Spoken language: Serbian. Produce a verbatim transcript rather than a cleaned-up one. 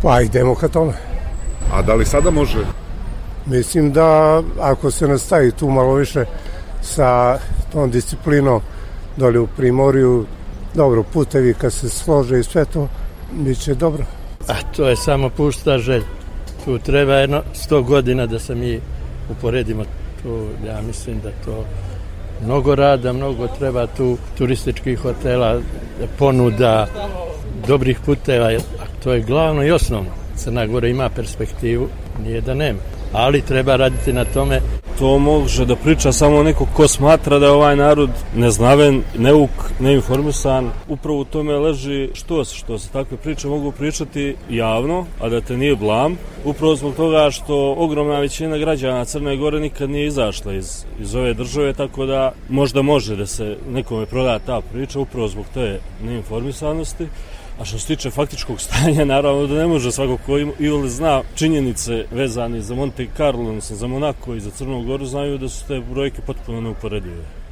Pa idemo ka tome. A da li sada može? Mislim da ako se nastavi tu malo više sa tom disciplinom dole u Primorju, dobro, putevi kad se slože i sve to, bit će dobro. A to je samo pusta želja. Tu treba jedno sto godina da se mi uporedimo. Tu, ja mislim da to mnogo rada, mnogo treba tu turističkih hotela, ponuda, dobrih puteva, a to je glavno i osnovno. Crna Gora ima perspektivu, nije da nema, ali treba raditi na tome. To može da priča samo neko ko smatra da je ovaj narod neznaven, neuk, neinformisan. Upravo u tome leži što se, što se takve priče mogu pričati javno, a da te nije blam. Upravo zbog toga što ogromna većina građana Crne Gore nikad nije izašla iz, iz ove države, tako da možda može da se nekome proda ta priča, upravo zbog te neinformisanosti. A što se tiče faktičkog stanja, naravno da ne može svako ko ili zna činjenice vezane za Monte Carlo, za Monako i za Crnu Goru, znaju da su te brojke potpuno neuporedive.